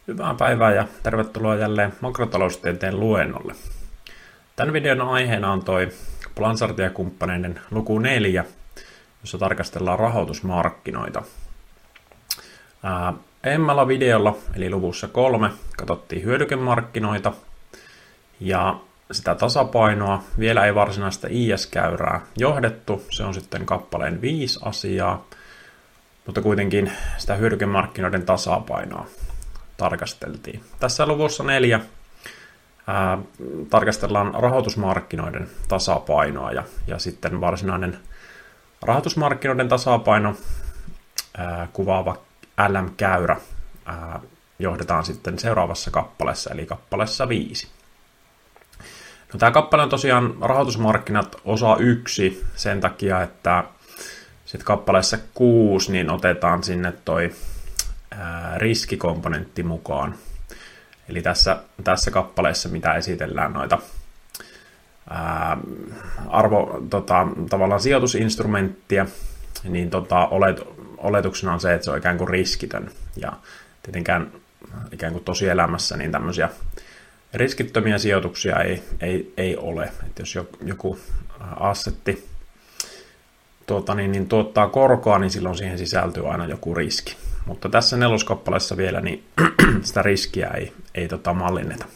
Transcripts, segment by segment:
Hyvää päivää ja tervetuloa jälleen makrotaloustieteen luennolle. Tämän videon aiheena on toi Blanchard & kumppaneiden luku 4, jossa tarkastellaan rahoitusmarkkinoita. Aiemmalla videolla, eli luvussa 3, katsottiin hyödykemarkkinoita ja sitä tasapainoa. Vielä ei varsinaista IS-käyrää johdettu, se on sitten kappaleen 5 asiaa, mutta kuitenkin sitä hyödykemarkkinoiden tasapainoa tarkasteltiin. Tässä luvussa 4 tarkastellaan rahoitusmarkkinoiden tasapainoa ja sitten varsinainen rahoitusmarkkinoiden tasapaino kuvaava LM-käyrä johdetaan sitten seuraavassa kappaleessa, eli kappaleessa 5. No, tämä kappale on tosiaan rahoitusmarkkinat osa 1 sen takia, että sitten kappaleessa 6 niin otetaan sinne toi riskikomponentti mukaan. Eli tässä kappaleessa, mitä esitellään noita tavallaan sijoitusinstrumenttia, niin oletuksena on se, että se on ikään kuin riskitön. Ja tietenkään ikään kuin tosielämässä niin tämmöisiä riskittömiä sijoituksia ei ole. Että jos joku assetti niin tuottaa korkoa, niin silloin siihen sisältyy aina joku riski. Mutta tässä neloskappaleessa vielä niin sitä riskiä ei mallinneta.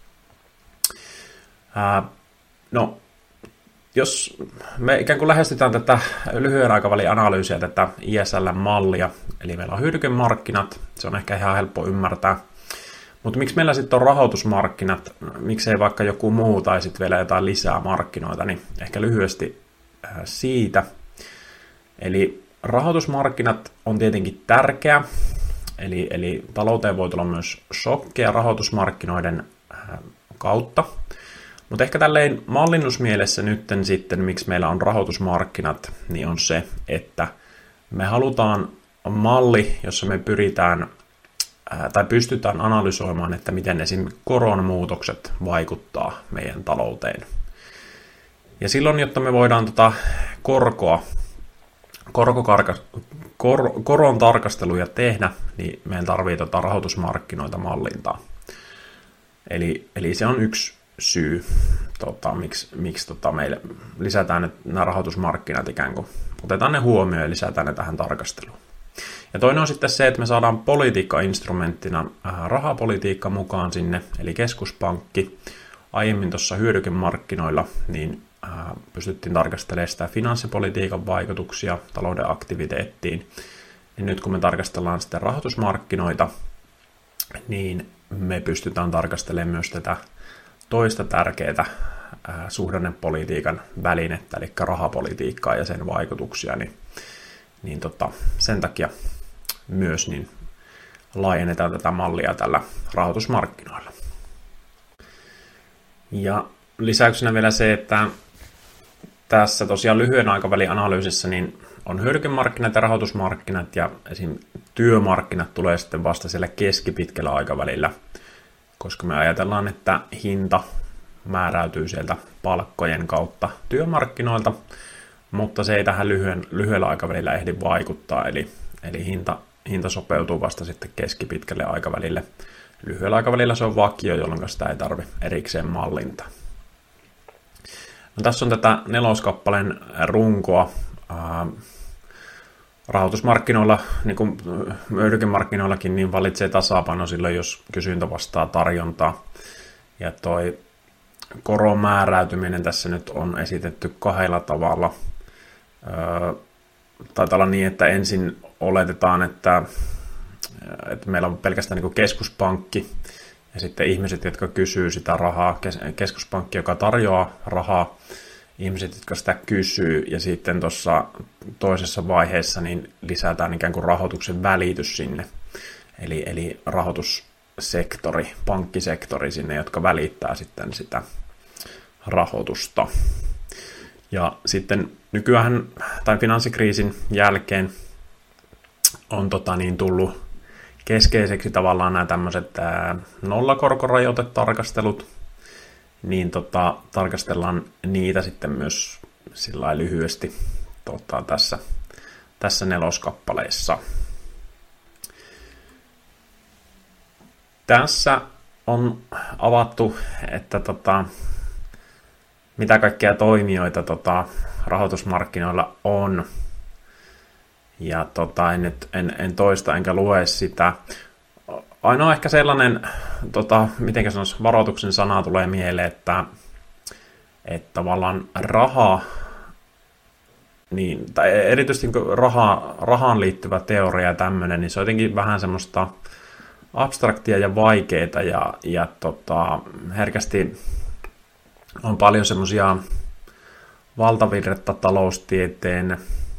No, jos me ikään kuin lähestytään tätä lyhyen aikavälin analyysiä, tätä ISL-mallia, eli meillä on hyödykemarkkinat, se on ehkä ihan helppo ymmärtää. Mutta miksi meillä sitten on rahoitusmarkkinat, miksei vaikka joku muu tai sitten vielä jotain lisää markkinoita, niin ehkä lyhyesti siitä. Eli rahoitusmarkkinat on tietenkin tärkeä, eli talouteen voi tulla myös shokkeja rahoitusmarkkinoiden kautta. Mutta ehkä tälleen mallinnusmielessä nytten sitten, miksi meillä on rahoitusmarkkinat, niin on se, että me halutaan malli, jossa me pyritään tai pystytään analysoimaan, että miten esimerkiksi koronmuutokset vaikuttaa meidän talouteen. Ja silloin, jotta me voidaan koron tarkasteluja tehdä, niin meidän tarvitsee rahoitusmarkkinoita mallintaa. Eli se on yksi syy, miksi meille lisätään nämä rahoitusmarkkinat ikään kuin, otetaan ne huomioon ja lisätään ne tähän tarkasteluun. Ja toinen on sitten se, että me saadaan politiikka-instrumenttina rahapolitiikka mukaan sinne, eli keskuspankki. Aiemmin tuossa hyödykemarkkinoilla niin pystyttiin tarkastelemaan sitä finanssipolitiikan vaikutuksia talouden aktiviteettiin. Ja nyt kun me tarkastellaan sitten rahoitusmarkkinoita, niin me pystytään tarkastelemaan myös tätä toista tärkeää suhdannepolitiikan välinettä, eli rahapolitiikkaa ja sen vaikutuksia, niin sen takia myös niin laajennetaan tätä mallia tällä rahoitusmarkkinoilla. Ja lisäyksenä vielä se, että tässä tosiaan lyhyen aikavälin analyysissä niin on hyödykemarkkinat ja rahoitusmarkkinat ja esim. Työmarkkinat tulee sitten vasta siellä keskipitkällä aikavälillä, koska me ajatellaan, että hinta määräytyy sieltä palkkojen kautta työmarkkinoilta, mutta se ei tähän lyhyellä aikavälillä ehdi vaikuttaa, eli hinta sopeutuu vasta sitten keskipitkälle aikavälille. Lyhyellä aikavälillä se on vakio, jolloin sitä ei tarvitse erikseen mallintaa. No, tässä on tätä neloskappaleen runkoa. Rahoitusmarkkinoilla, niin kuin hyödykemarkkinoillakin, niin valitsee tasapaino silloin, jos kysyntä vastaa tarjontaa. Ja toi koron määräytyminen tässä nyt on esitetty 2 tavalla. Taitaa olla niin, että ensin oletetaan, että meillä on pelkästään niin kuin keskuspankki ja sitten ihmiset, jotka kysyy sitä rahaa, keskuspankki, joka tarjoaa rahaa, ihmiset, jotka sitä kysyy, ja sitten tuossa toisessa vaiheessa niin lisätään ikään kuin rahoituksen välitys sinne, eli rahoitussektori, pankkisektori sinne, jotka välittää sitten sitä rahoitusta. Ja sitten nykyään, tai finanssikriisin jälkeen, on tullut keskeiseksi tavallaan nämä tämmöiset nollakorkorajoitetarkastelut, niin tarkastellaan niitä sitten myös sillä lyhyesti tässä neloskappaleessa. tässä on avattu, että mitä kaikkia toimijoita rahoitusmarkkinoilla on. Ja en toista enkä lue sitä. Ainoa ehkä sellainen, miten sanoisi, varoituksen sana tulee mieleen, että tavallaan raha, niin, tai erityisesti rahaan liittyvä teoria ja tämmöinen, niin se on jotenkin vähän semmoista abstraktia ja vaikeita ja herkästi on paljon semmoisia valtavirretta taloustieteen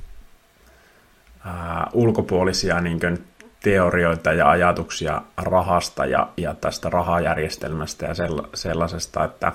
ulkopuolisia niin kuin teorioita ja ajatuksia rahasta ja tästä rahajärjestelmästä ja sellaisesta, että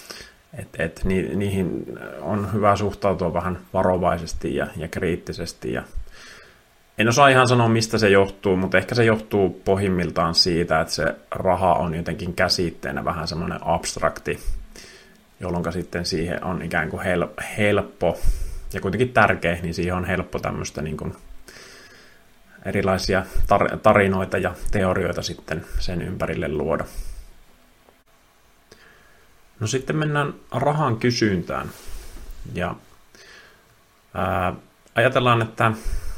niihin on hyvä suhtautua vähän varovaisesti ja kriittisesti. Ja en osaa ihan sanoa, mistä se johtuu, mutta ehkä se johtuu pohjimmiltaan siitä, että se raha on jotenkin käsitteenä vähän semmoinen abstrakti, jolloin sitten siihen on ikään kuin helppo ja kuitenkin tärkeä, niin siihen on helppo tämmöistä niin kuin erilaisia tarinoita ja teorioita sitten sen ympärille luoda. No sitten mennään rahan kysyntään. Ja ajatellaan, että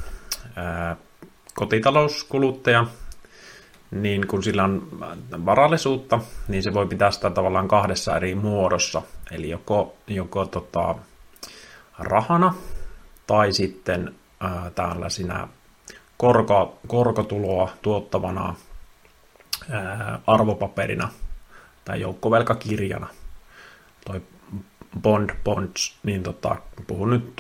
kotitalouskuluttaja, niin kun sillä on varallisuutta, niin se voi pitää sitä tavallaan kahdessa eri muodossa. Eli joko rahana tai sitten tällaisina korkotuloa tuottavana arvopaperina tai joukkovelkakirjana. Toi bonds, niin puhun nyt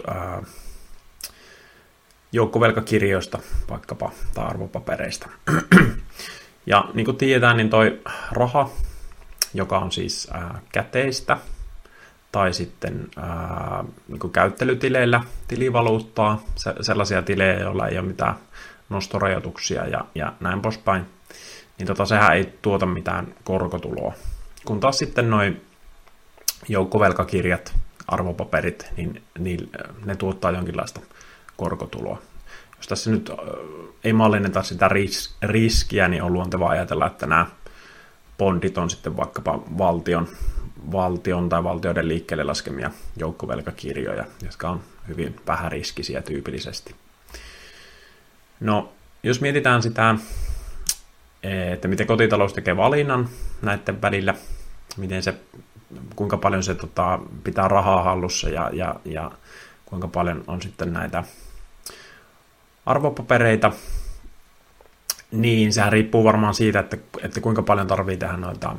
joukkovelkakirjoista vaikkapa tai arvopapereista. Ja niin kuin tiedetään, niin toi raha, joka on siis käteistä tai sitten niin kuin käyttelytileillä tilivaluuttaa, sellaisia tilejä, joilla ei ole mitään nostorajoituksia ja näin poispäin, niin sehän ei tuota mitään korkotuloa. Kun taas sitten noi joukkovelkakirjat, arvopaperit, niin ne tuottaa jonkinlaista korkotuloa. Jos tässä nyt ei mallinneta sitä riskiä, niin on luontevaa ajatella, että nämä bondit on sitten vaikkapa valtion tai valtioiden liikkeelle laskemia joukkovelkakirjoja, jotka on hyvin vähäriskisiä tyypillisesti. No, jos mietitään sitä, että miten kotitalous tekee valinnan näiden välillä, kuinka paljon se pitää rahaa hallussa ja kuinka paljon on sitten näitä arvopapereita, niin sehän riippuu varmaan siitä, että kuinka paljon tarvitsee tehdä noita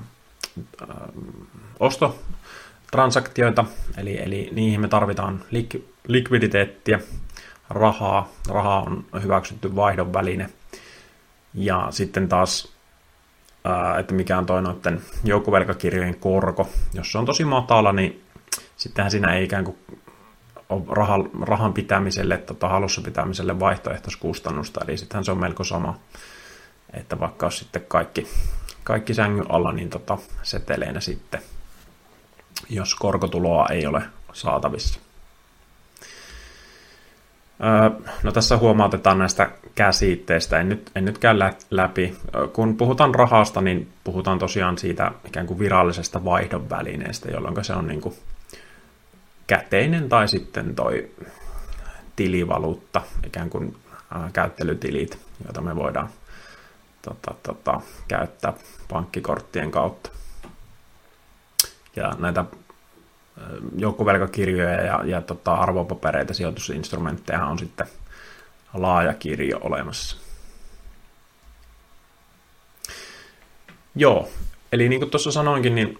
ostotransaktioita, eli niihin me tarvitaan likviditeettiä, rahaa. Raha on hyväksytty vaihdon väline. Ja sitten taas, että mikä on toi noiden joukkovelkakirjojen korko. Jos se on tosi matala, niin sittenhän siinä ei ikään kuin ole rahan pitämiselle, hallussa pitämiselle vaihtoehtoiskustannusta. Eli sittenhän se on melko sama, että vaikka olisi sitten kaikki sängyn alla, niin seteleinä sitten, jos korkotuloa ei ole saatavissa. No tässä huomautetaan näistä käsitteistä, en nyt käy läpi. Kun puhutaan rahasta, niin puhutaan tosiaan siitä ikään kuin virallisesta vaihdon välineestä, jolloin se on niin kuin käteinen tai sitten toi tilivaluutta, ikään kuin käyttelytilit, joita me voidaan käyttää pankkikorttien kautta. Ja näitä joukkovelkakirjoja ja arvopapereita, sijoitusinstrumentteja on sitten laaja kirjo olemassa. Joo, eli niin kuin tuossa sanoinkin, niin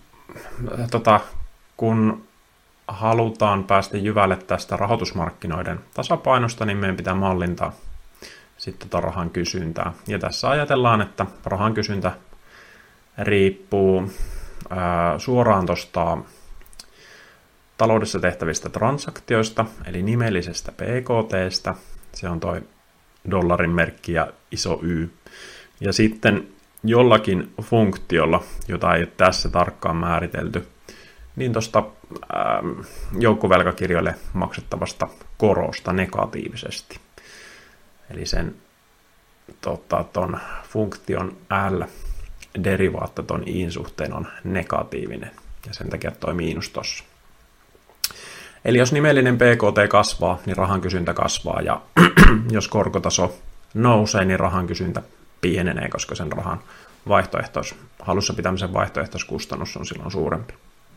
kun halutaan päästä jyvälle tästä rahoitusmarkkinoiden tasapainosta, niin meidän pitää mallintaa sitten rahan kysyntää. Ja tässä ajatellaan, että rahan kysyntä riippuu suoraan tuosta taloudessa tehtävistä transaktioista, eli nimellisestä PKT:stä, se on toi dollarin merkki ja iso Y, ja sitten jollakin funktiolla, jota ei ole tässä tarkkaan määritelty, niin tuosta joukkovelkakirjoille maksettavasta korosta negatiivisesti. Eli sen ton funktion L derivaatta ton iin suhteen on negatiivinen, ja sen takia toi miinus tossa. Eli jos nimellinen PKT kasvaa, niin rahan kysyntä kasvaa, ja jos korkotaso nousee, niin rahan kysyntä pienenee, koska sen rahan hallussa pitämisen vaihtoehtoiskustannus on silloin suurempi.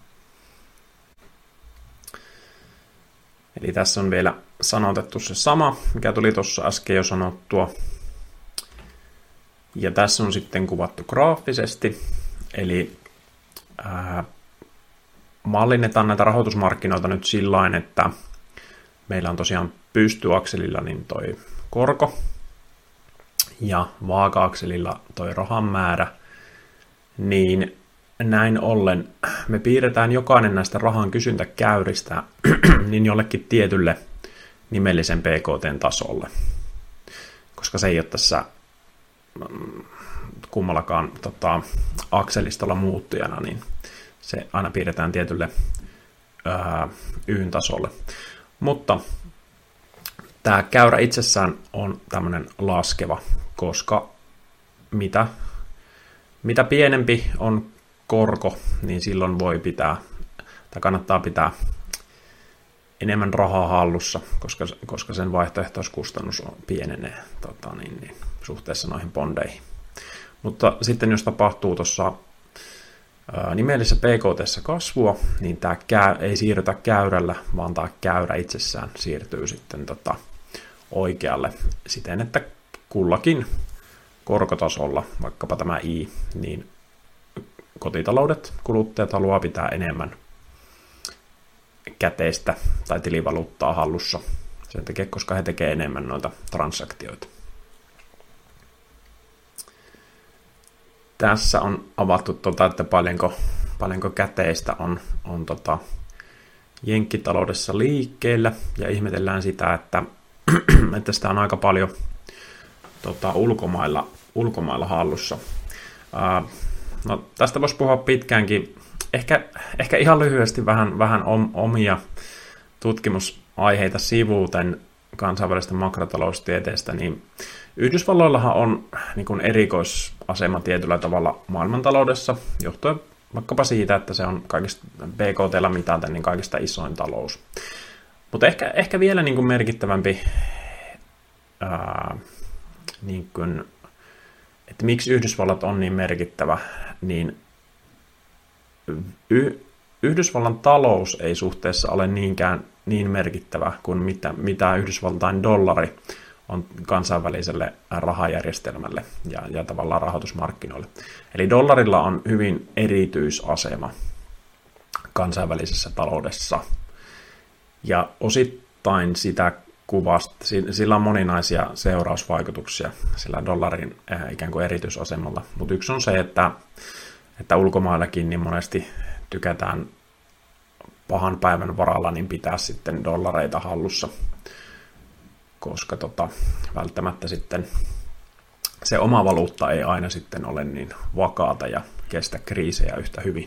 Eli tässä on vielä sanotettu se sama, mikä tuli tuossa äsken jo sanottua. Ja tässä on sitten kuvattu graafisesti, eli mallinnetaan näitä rahoitusmarkkinoita nyt sillain, että meillä on tosiaan pystyakselilla niin toi korko ja vaaka-akselilla toi rahan määrä, niin näin ollen me piirretään jokainen näistä rahan kysyntäkäyristä niin jollekin tietylle nimellisen PKT-tasolle, koska se ei ole tässä kummallakaan akselistolla muuttujana, niin se aina piirretään tietylle Y-tasolle. Mutta tämä käyrä itsessään on tämmöinen laskeva, koska mitä pienempi on korko, niin silloin kannattaa pitää enemmän rahaa hallussa, koska sen vaihtoehtoiskustannus pienenee suhteessa noihin bondeihin. Mutta sitten jos tapahtuu tuossa nimellisessä PKT:ssä kasvua, niin tämä ei siirrytä käyrällä, vaan tämä käyrä itsessään siirtyy sitten oikealle siten, että kullakin korkotasolla, vaikkapa tämä I, niin kotitaloudet, kuluttajat haluaa pitää enemmän käteistä tai tilivaluuttaa hallussa sen takia, koska he tekevät enemmän noita transaktioita. Tässä on avattu, että paljonko käteistä on jenkkitaloudessa liikkeellä, ja ihmetellään sitä, että sitä on aika paljon ulkomailla hallussa. No, tästä voisi puhua pitkäänkin. Ehkä ihan lyhyesti vähän omia tutkimusaiheita sivuuten kansainvälisestä makrotaloustieteestä, niin Yhdysvalloillahan on niin kuin erikoisasema tietyllä tavalla maailmantaloudessa, johtuen vaikkapa siitä, että se on kaikista BKT:llä mitaten niin kaikista isoin talous. Mutta ehkä vielä niin kuin merkittävämpi, niin kuin, että miksi Yhdysvallat on niin merkittävä, niin Yhdysvallan talous ei suhteessa ole niinkään niin merkittävä kuin mitä Yhdysvaltain dollari on kansainväliselle rahajärjestelmälle ja tavallaan rahoitusmarkkinoille. Eli dollarilla on hyvin erityisasema kansainvälisessä taloudessa. Ja osittain sitä kuvasta, sillä on moninaisia seurausvaikutuksia sillä dollarin ikään kuin erityisasemalla. Mutta yksi on se, että ulkomaillakin niin monesti tykätään pahan päivän varalla niin pitää sitten dollareita hallussa, koska välttämättä sitten se oma valuutta ei aina sitten ole niin vakaata ja kestä kriisejä yhtä hyvin.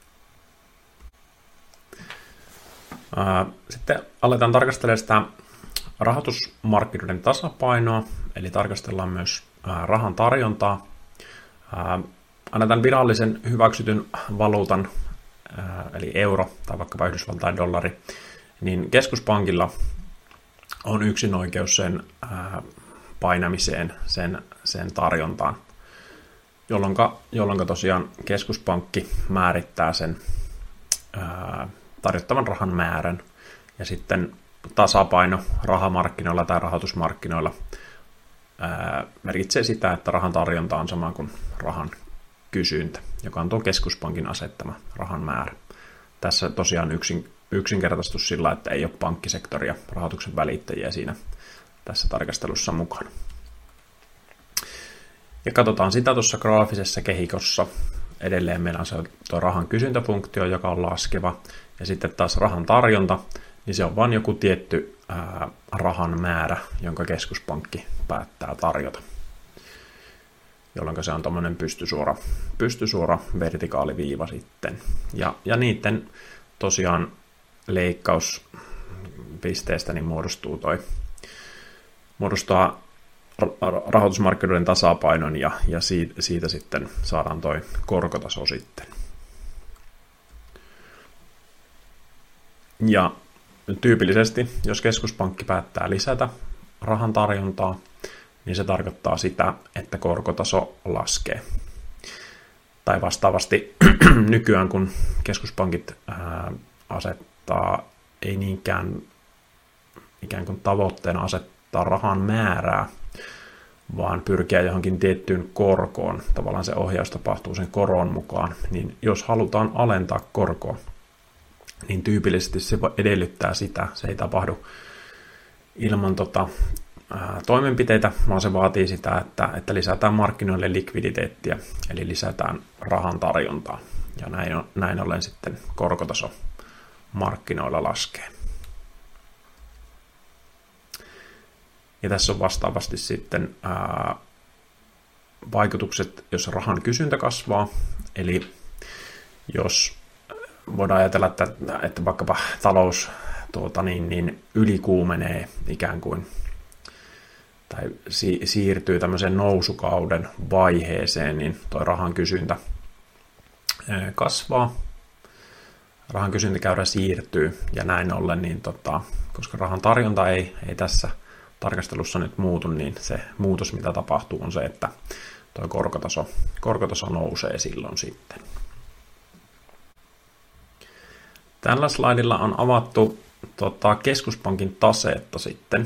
Sitten aletaan tarkastella sitä rahoitusmarkkinoiden tasapainoa, eli tarkastellaan myös rahan tarjontaa. Annetaan virallisen hyväksytyn valuutan, eli euro tai vaikkapa Yhdysvaltain dollari, niin keskuspankilla on yksinoikeus sen painamiseen, sen tarjontaan, jolloin tosiaan keskuspankki määrittää sen tarjottavan rahan määrän, ja sitten tasapaino rahamarkkinoilla tai rahoitusmarkkinoilla merkitsee sitä, että rahan tarjonta on sama kuin rahan kysyntä, joka on tuo keskuspankin asettama rahan määrä. Tässä tosiaan yksinkertaistus sillä, että ei ole pankkisektoria, rahoituksen välittäjiä siinä tässä tarkastelussa mukana. Ja katsotaan sitä tuossa graafisessa kehikossa. Edelleen meillä on se tuo rahan kysyntäfunktio, joka on laskeva, ja sitten taas rahan tarjonta, niin se on vain joku tietty rahan määrä, jonka keskuspankki päättää tarjota, jolloin se on tuommoinen pystysuora vertikaaliviiva sitten. Ja niiden tosiaan leikkauspisteestä niin muodostaa rahoitusmarkkinoiden tasapainon ja siitä sitten saadaan toi korkotaso sitten. Ja tyypillisesti, jos keskuspankki päättää lisätä rahan tarjontaa, niin se tarkoittaa sitä, että korkotaso laskee. Tai vastaavasti nykyään, kun keskuspankit asettaa ei niinkään ikään kuin tavoitteena asettaa rahan määrää, vaan pyrkiä johonkin tiettyyn korkoon. Tavallaan se ohjaus tapahtuu sen koron mukaan. Niin jos halutaan alentaa korkoa, niin tyypillisesti se edellyttää sitä. Se ei tapahdu ilman toimenpiteitä, vaan se vaatii sitä, että lisätään markkinoille likviditeettiä, eli lisätään rahan tarjontaa. Ja näin ollen sitten korkotaso markkinoilla laskee. Ja tässä on vastaavasti sitten vaikutukset, jos rahan kysyntä kasvaa. Eli jos voidaan ajatella, että vaikkapa talous ylikuumenee ikään kuin, tai siirtyy tämmöiseen nousukauden vaiheeseen, niin tuo rahan kysyntä kasvaa. Rahan kysyntäkäyrä siirtyy, ja näin ollen, niin koska rahan tarjonta ei tässä tarkastelussa nyt muutu, niin se muutos, mitä tapahtuu, on se, että tuo korkotaso nousee silloin sitten. Tällä slaidilla on avattu keskuspankin taseetta sitten.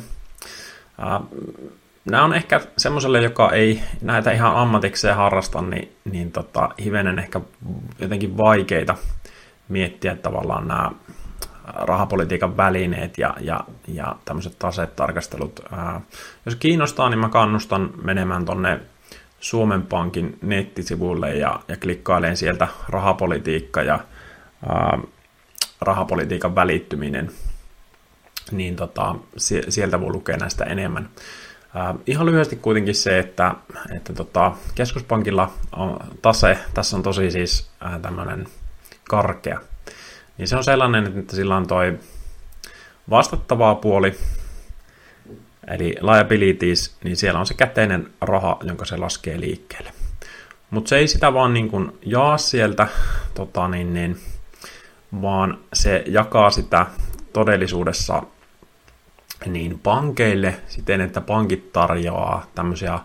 Nämä on ehkä semmoiselle, joka ei näitä ihan ammatikseen harrasta, niin hivenen ehkä jotenkin vaikeita miettiä tavallaan nämä rahapolitiikan välineet ja tämmöiset tasetarkastelut. Jos kiinnostaa, niin mä kannustan menemään tonne Suomen Pankin nettisivuille ja klikkailen sieltä rahapolitiikka ja rahapolitiikan välittyminen, niin sieltä voi lukea näistä enemmän. Ihan lyhyesti kuitenkin se, että keskuspankilla on tase, tässä on tosi siis tämmöinen karkea, niin se on sellainen, että sillä on toi vastattavaa puoli, eli liabilities, niin siellä on se käteinen raha, jonka se laskee liikkeelle. Mutta se ei sitä vaan niin kuin jaa sieltä, vaan se jakaa sitä todellisuudessa niin pankeille siten, että pankit tarjoaa tämmöisiä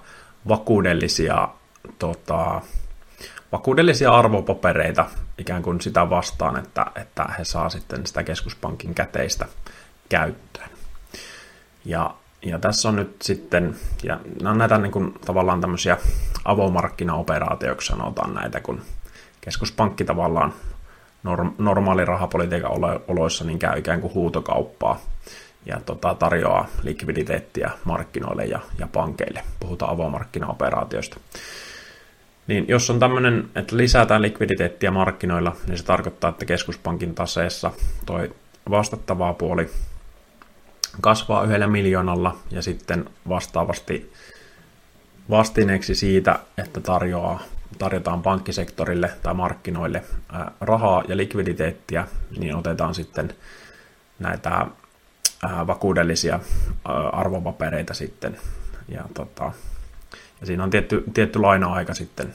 vakuudellisia arvopapereita ikään kuin sitä vastaan, että he saa sitten sitä keskuspankin käteistä käyttöön. Ja tässä on nyt sitten, ja nämä on näitä niin kuin tavallaan tämmöisiä avomarkkinaoperaatioiksi sanotaan näitä, kun keskuspankki tavallaan normaali rahapolitiikan oloissa niin käy ikään kuin huutokauppaa ja tarjoaa likviditeettiä markkinoille ja pankeille. Puhutaan avomarkkinaoperaatioista. Niin jos on tämmöinen, että lisätään likviditeettiä markkinoilla, niin se tarkoittaa, että keskuspankin taseessa toi vastattavaa puoli kasvaa 1 miljoonalla ja sitten vastaavasti vastineeksi siitä, että tarjotaan pankkisektorille tai markkinoille rahaa ja likviditeettiä, niin otetaan sitten näitä vakuudellisia arvopapereita sitten. Ja siinä on tietty laina-aika sitten,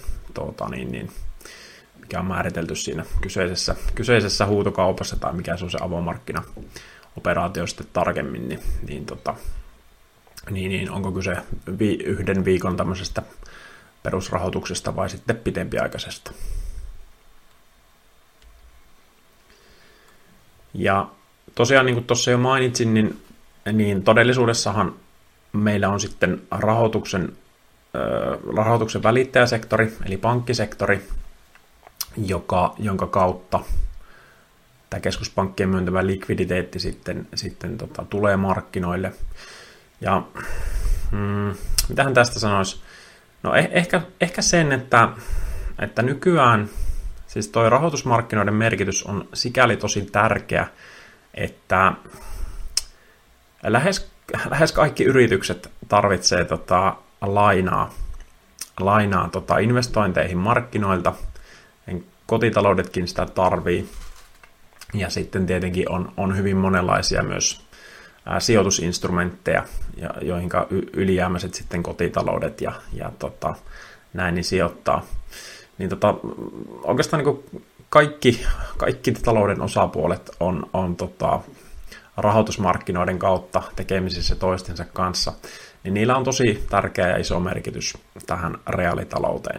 mikä on määritelty siinä kyseisessä huutokaupassa tai mikä se on se avomarkkinaoperaatio sitten tarkemmin, niin onko kyse 1 viikon tämmöisestä perusrahoituksesta vai sitten pitempiaikaisesta. Ja tosiaan niin kuin tuossa jo mainitsin, niin todellisuudessahan meillä on sitten rahoituksen välittäjäsektori, eli pankkisektori, jonka kautta tämä keskuspankkien myöntävä likviditeetti sitten tulee markkinoille. Ja mitähän tästä sanoisi? No ehkä sen, että nykyään siis toi rahoitusmarkkinoiden merkitys on sikäli tosi tärkeä, että lähes kaikki yritykset tarvitsee lainaa investointeihin markkinoilta. Kotitaloudetkin sitä tarvii. Ja sitten tietenkin on hyvin monenlaisia myös sijoitusinstrumentteja, joihin ylijäämäiset sitten kotitaloudet ja näin niin sijoittaa. Niin oikeastaan niin kaikki talouden osapuolet on rahoitusmarkkinoiden kautta tekemisissä toistensa kanssa, niin niillä on tosi tärkeä ja iso merkitys tähän reaalitalouteen.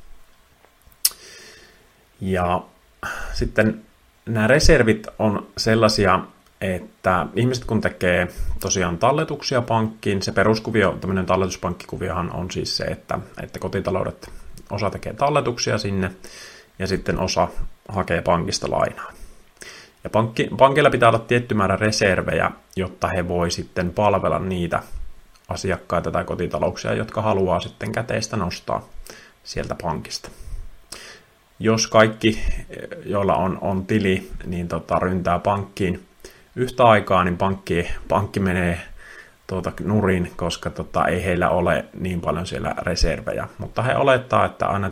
Ja sitten nämä reservit on sellaisia, että ihmiset kun tekee tosiaan talletuksia pankkiin, se peruskuvio, tämmöinen talletuspankkikuviohan on siis se, että kotitaloudet, osa tekee talletuksia sinne ja sitten osa hakee pankista lainaa. Ja pankilla pitää olla tietty määrä reservejä, jotta he voi sitten palvella niitä asiakkaita tai kotitalouksia, jotka haluaa sitten käteistä nostaa sieltä pankista. Jos kaikki, joilla on tili, niin ryntää pankkiin yhtä aikaa, niin pankki menee nurin, koska ei heillä ole niin paljon siellä reservejä. Mutta he olettaa, että aina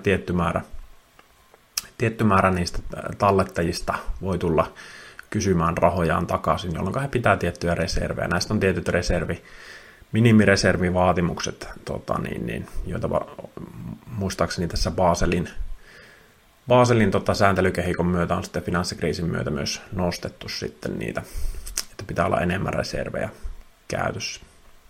tietty määrä niistä tallettajista voi tulla kysymään rahojaan takaisin, jolloin he pitää tiettyjä reservejä. Näistä on tietyt minimireservivaatimukset, joita muistaakseni tässä Baselin sääntelykehikon myötä on sitten finanssikriisin myötä myös nostettu sitten niitä, että pitää olla enemmän reservejä käytössä.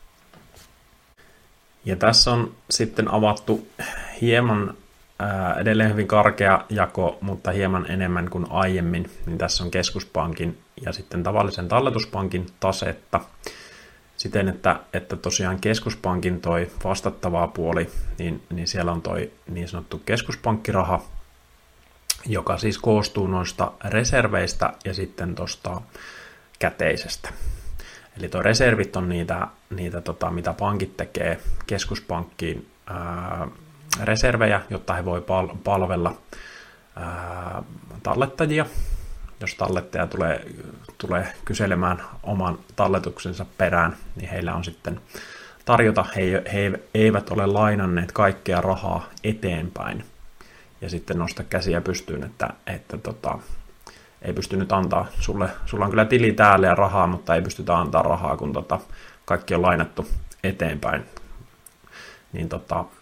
Ja tässä on sitten avattu hieman edelleen hyvin karkea jako, mutta hieman enemmän kuin aiemmin, niin tässä on keskuspankin ja sitten tavallisen talletuspankin tasetta siten, että tosiaan keskuspankin toi vastattava puoli, niin siellä on toi niin sanottu keskuspankkiraha, joka siis koostuu noista reserveistä ja sitten tuosta käteisestä. Eli tuo reservit on niitä mitä pankit tekee keskuspankkiin reservejä, jotta he voi palvella tallettajia. Jos tallettaja tulee kyselemään oman talletuksensa perään, niin heillä on sitten tarjota. He eivät ole lainanneet kaikkea rahaa eteenpäin ja sitten nosta käsiä pystyyn, että ei pysty nyt antaa sulla on kyllä tili täällä ja rahaa, mutta ei pystytä antaa rahaa, kun kaikki on lainattu eteenpäin. Niin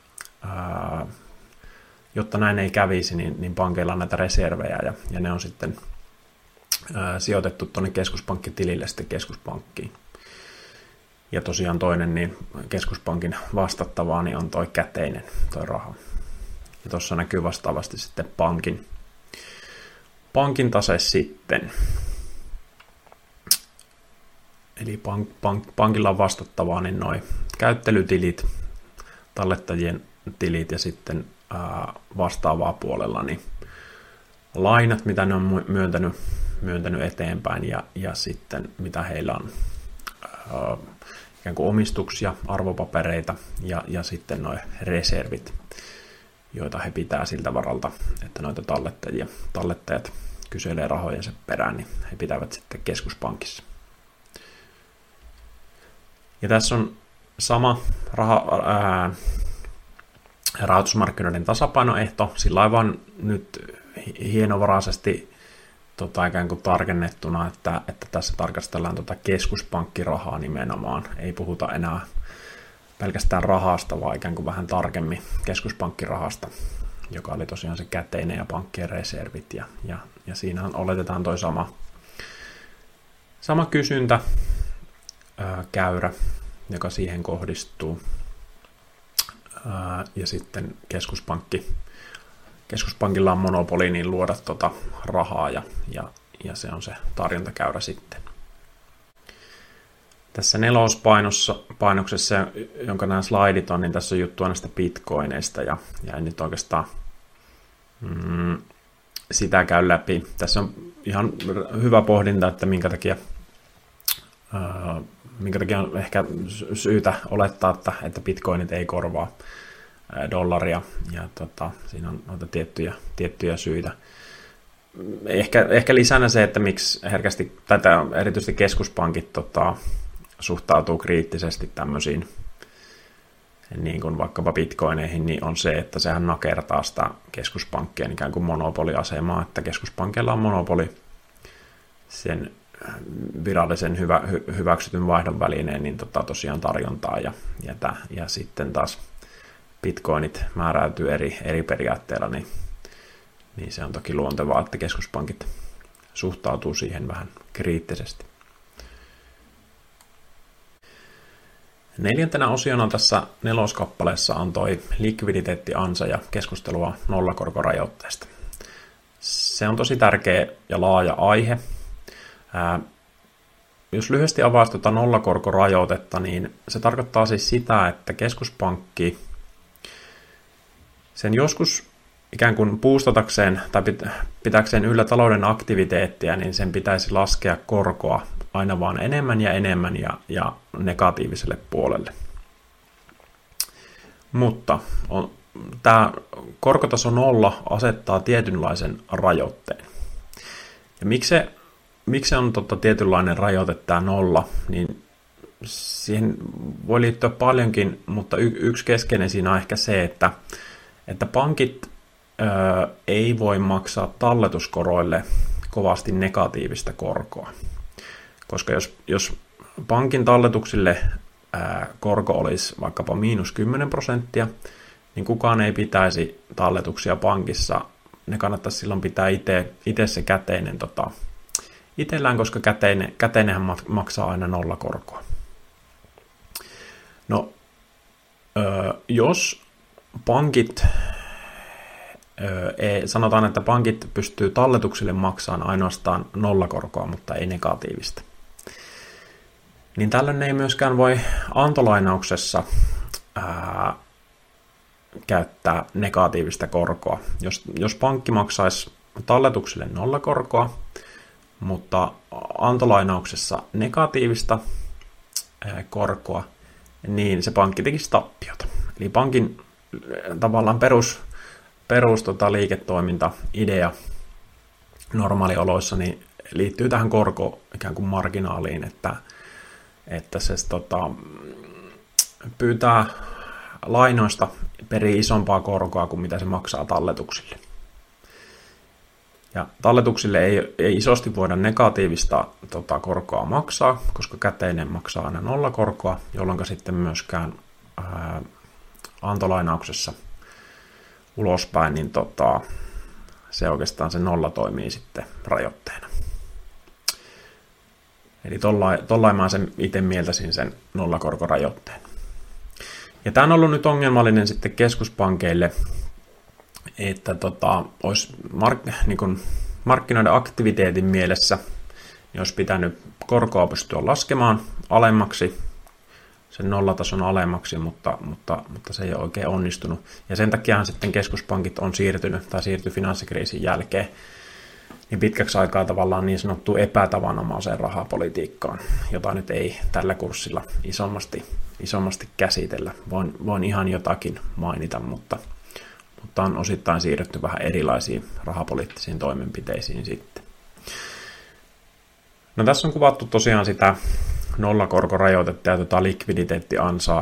jotta näin ei kävisi, niin pankeilla on näitä reservejä ja ne on sitten sijoitettu tuonne keskuspankkitilille sitten keskuspankkiin. Ja tosiaan toinen niin keskuspankin vastattavaa niin on toi käteinen, toi raha. Ja tuossa näkyy vastaavasti sitten pankin tase sitten. Eli pankilla on vastattavaa niin noi käyttelytilit, tallettajien tilit ja sitten vastaavaa puolella niin lainat, mitä ne on myöntänyt eteenpäin ja sitten mitä heillä on ikään kuin omistuksia, arvopapereita ja sitten nuo reservit, joita he pitää siltä varalta, että noita tallettajat kyselee rahojensa perään, niin he pitävät sitten keskuspankissa. Ja tässä on sama rahoitusmarkkinoiden tasapainoehto, sillä aivan nyt hienovaraisesti ikään kuin tarkennettuna, että tässä tarkastellaan keskuspankkirahaa nimenomaan. Ei puhuta enää pelkästään rahasta, vaan ikään kuin vähän tarkemmin keskuspankkirahasta, joka oli tosiaan se käteinen ja pankkien reservit. Ja siinä oletetaan toi sama kysyntä, käyrä, joka siihen kohdistuu. Ja sitten keskuspankilla on monopoli niin luoda rahaa ja se on se tarjontakäyrä sitten. Tässä nelospainoksessa, jonka nämä slaidit on, niin tässä on juttua näistä bitcoineista ja en nyt oikeastaan sitä käy läpi. Tässä on ihan hyvä pohdinta, että minkä takia on ehkä syytä olettaa, että bitcoinit ei korvaa dollaria, ja siinä on noita tiettyjä syitä. Ehkä lisänä se, että miksi herkästi tätä erityisesti keskuspankit suhtautuu kriittisesti tämmöisiin niin kuin vaikkapa bitcoineihin, niin on se, että sehän nakertaa sitä keskuspankkien ikään kuin monopoliasemaa, että keskuspankilla on monopoli sen virallisen hyväksytyn vaihdon välineen niin tosiaan tarjontaa ja sitten taas bitcoinit määräytyy eri periaatteilla, niin se on toki luontevaa, että keskuspankit suhtautuu siihen vähän kriittisesti. 4. osiona tässä 4. kappaleessa on toi likviditeettiansa ja keskustelua nollakorkorajoitteesta. Se on tosi tärkeä ja laaja aihe. Jos lyhyesti avaisi tuota nollakorkorajoitetta, niin se tarkoittaa siis sitä, että keskuspankki sen joskus ikään kuin boostatakseen tai pitäkseen yllä talouden aktiviteettia, niin sen pitäisi laskea korkoa aina vaan enemmän ja negatiiviselle puolelle. Mutta tämä korkotaso 0 asettaa tietynlaisen rajoitteen. Ja miksi se on tietynlainen rajoite tämä 0, niin siihen voi liittyä paljonkin, mutta yksi keskeinen siinä on ehkä se, että pankit ei voi maksaa talletuskoroille kovasti negatiivista korkoa. Koska jos pankin talletuksille korko olisi vaikkapa -10%, niin kukaan ei pitäisi talletuksia pankissa. Ne kannattaisi silloin pitää itse se käteinen itsellään, koska käteinenhän maksaa aina nollakorkoa. No, jos pankit, sanotaan, että pankit pystyy talletuksille maksamaan ainoastaan nollakorkoa, mutta ei negatiivista, niin tällöin ei myöskään voi antolainauksessa käyttää negatiivista korkoa. Jos pankki maksaisi talletuksille nollakorkoa, mutta antolainauksessa negatiivista korkoa, niin se pankki tekisi tappiota. Eli pankin tavallaan perus liiketoiminta-idea normaalioloissa niin liittyy tähän korko ikään kuin marginaaliin, että se pyytää lainoista perii isompaa korkoa kuin mitä se maksaa talletuksille. Ja talletuksille ei isosti voida negatiivista korkoa maksaa, koska käteinen maksaa aina nollakorkoa, jolloin sitten myöskään antolainauksessa ulospäin, niin se oikeastaan se nolla toimii sitten rajoitteena. Eli tollain mä sen itse mieltäisin sen nollakorkorajoitteen. Ja tämä on ollut nyt ongelmallinen sitten keskuspankeille, että olisi markkinoiden aktiviteetin mielessä, niin olisi pitänyt korkoa pystyä laskemaan alemmaksi, sen nollatason alemmaksi, mutta se ei ole oikein onnistunut. Ja sen takiahan sitten keskuspankit on siirtyi finanssikriisin jälkeen niin pitkäksi aikaa tavallaan niin sanottuun epätavanomaiseen rahapolitiikkaan, jota nyt ei tällä kurssilla isommasti käsitellä. Voin ihan jotakin mainita, mutta on osittain siirrytty vähän erilaisiin rahapoliittisiin toimenpiteisiin sitten. No tässä on kuvattu tosiaan sitä nollakorkorajoitetta ja likviditeettiansaa,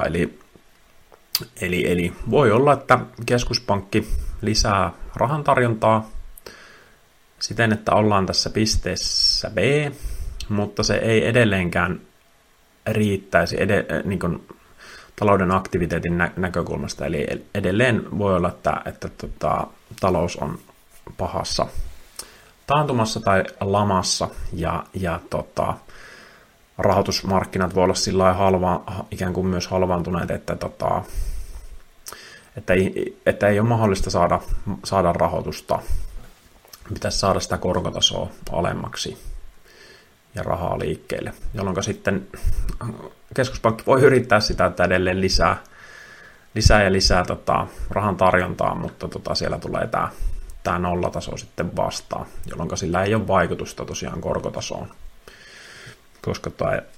eli voi olla, että keskuspankki lisää rahan tarjontaa siten, että ollaan tässä pisteessä B, mutta se ei edelleenkään riittäisi niin kuin talouden aktiviteetin näkökulmasta, eli edelleen voi olla, että talous on pahassa taantumassa tai lamassa, ja rahoitusmarkkinat voi olla sillä lailla ikään kuin myös halvaantuneet, että ei ole mahdollista saada rahoitusta. Pitäisi saada sitä korkotasoa alemmaksi ja rahaa liikkeelle, jolloin sitten keskuspankki voi yrittää sitä, että edelleen lisää rahan tarjontaa, mutta siellä tulee tämä nollataso sitten vastaan, jolloin sillä ei ole vaikutusta tosiaan korkotasoon, koska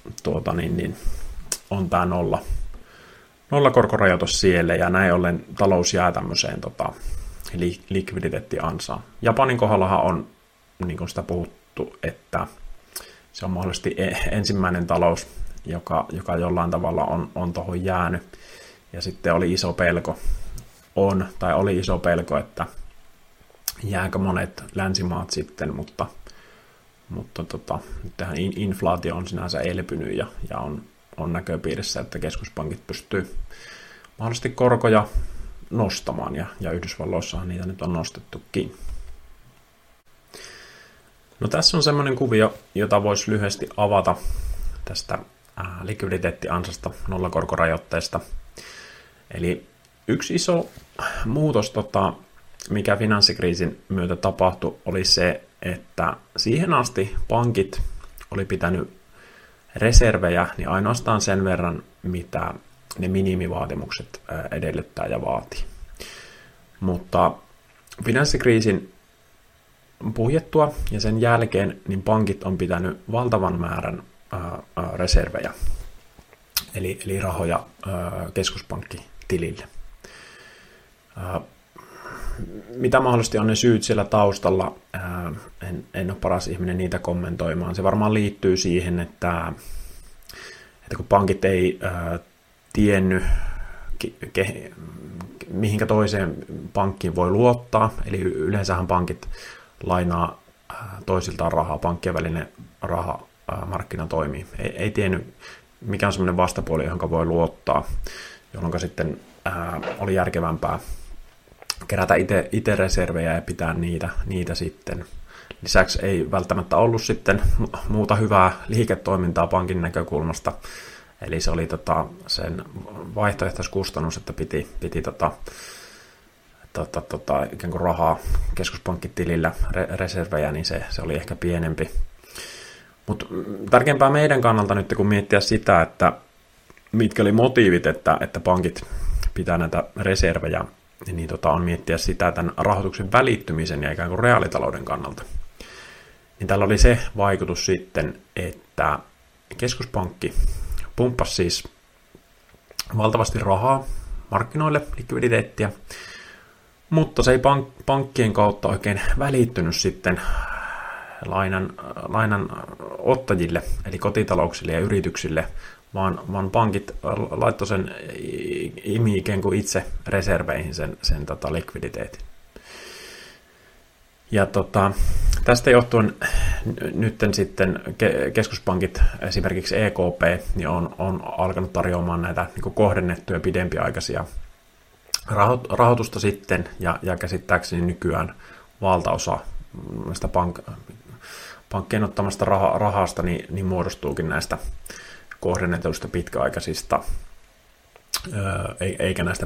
on tämä nollakorkorajoitus siellä, ja näin ollen talous jää tämmöiseen likviditeettiansaan. Japanin kohdallahan on niin kuin sitä puhuttu, että se on mahdollisesti ensimmäinen talous, joka jollain tavalla on tuohon jäänyt. Ja sitten oli iso pelko, että jääkö monet länsimaat sitten, mutta mutta nyt tähän inflaatio on sinänsä elpynyt ja on näköpiirissä, että keskuspankit pystyy mahdollisesti korkoja nostamaan, ja Yhdysvalloissahan niitä nyt on nostettukin. No tässä on semmoinen kuvio, jota voisi lyhyesti avata tästä likviditeettiansasta, nollakorkorajoitteesta. Eli yksi iso muutos, mikä finanssikriisin myötä tapahtui, oli se, että siihen asti pankit oli pitänyt reservejä niin ainoastaan sen verran, mitä ne minimivaatimukset edellyttää ja vaatii. Mutta finanssikriisin puhjettua ja sen jälkeen niin pankit on pitänyt valtavan määrän reservejä, eli rahoja keskuspankkitilille. Mitä mahdollisesti on ne syyt siellä taustalla, en ole paras ihminen niitä kommentoimaan. Se varmaan liittyy siihen, että kun pankit ei tiennyt, mihinkä toiseen pankkiin voi luottaa, eli yleensähän pankit lainaa toisiltaan rahaa, pankkien välinen rahamarkkina toimii. Ei tiennyt, mikä on semmoinen vastapuoli, johon voi luottaa, jolloin sitten oli järkevämpää kerätä itse reservejä ja pitää niitä sitten. Lisäksi ei välttämättä ollut sitten muuta hyvää liiketoimintaa pankin näkökulmasta, eli se oli sen vaihtoehtoiskustannus, että piti ikään kuin rahaa keskuspankkitilillä reservejä, niin se oli ehkä pienempi. Mutta tärkeämpää meidän kannalta nyt, kun miettiä sitä, että mitkä oli motiivit, että pankit pitää näitä reservejä, niin on miettiä sitä tämän rahoituksen välittymisen ja ikään kuin reaalitalouden kannalta. Niin tällä oli se vaikutus sitten, että keskuspankki pumppasi siis valtavasti rahaa markkinoille, likviditeettiä, mutta se ei pankkien kautta oikein välittynyt sitten lainan ottajille, eli kotitalouksille ja yrityksille, vaan pankit laittoi sen ikään kuin itse reserveihin sen likviditeetin. Ja tästä johtuen nyt sitten keskuspankit, esimerkiksi EKP, niin on alkanut tarjoamaan näitä niin kohdennettuja pidempiaikaisia rahoitusta sitten, ja käsittääkseni nykyään valtaosa näistä pankkien ottamasta rahasta niin muodostuukin näistä kohdennetuista pitkäaikaisista, eikä näistä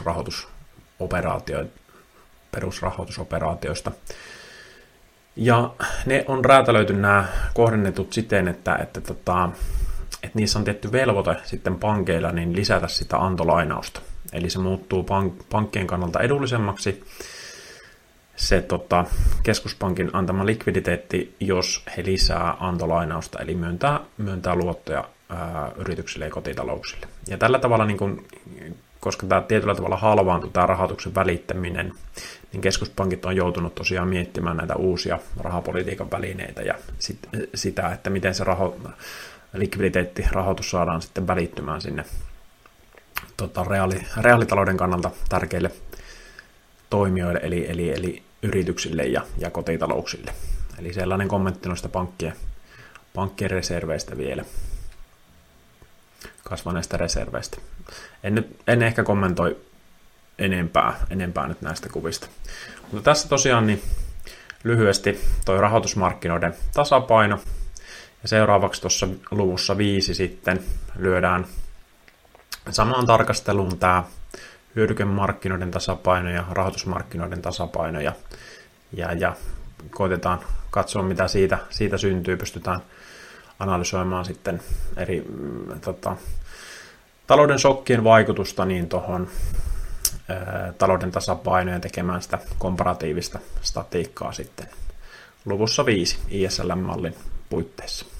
perusrahoitusoperaatioista. Ja ne on räätälöity nämä kohdennetut siten, että niissä on tietty velvoite sitten pankeilla niin lisätä sitä antolainausta. Eli se muuttuu pankkien kannalta edullisemmaksi se keskuspankin antama likviditeetti, jos he lisää antolainausta, eli myöntää luottoja yrityksille ja kotitalouksille. Ja tällä tavalla, koska tämä tietyllä tavalla halvaantui tämä rahoituksen välittäminen, niin keskuspankit on joutunut tosiaan miettimään näitä uusia rahapolitiikan välineitä ja sitä, että miten se likviditeettirahoitus saadaan sitten välittymään sinne reaalitalouden kannalta tärkeille toimijoille, eli yrityksille ja kotitalouksille. Eli sellainen kommentti noista pankkien reserveistä vielä, kasvaneista reserveistä. En ehkä kommentoi enempää nyt näistä kuvista. Mutta tässä tosiaan niin lyhyesti toi rahoitusmarkkinoiden tasapaino, ja seuraavaksi tuossa luvussa 5 sitten lyödään samaan tarkasteluun tämä hyödykemarkkinoiden tasapaino ja rahoitusmarkkinoiden tasapaino, ja koitetaan katsoa, mitä siitä syntyy. Pystytään analysoimaan sitten eri talouden shokkien vaikutusta niin tuohon talouden tasapainoon ja tekemään sitä komparatiivista statiikkaa sitten luvussa 5 ISLM-mallin puitteissa.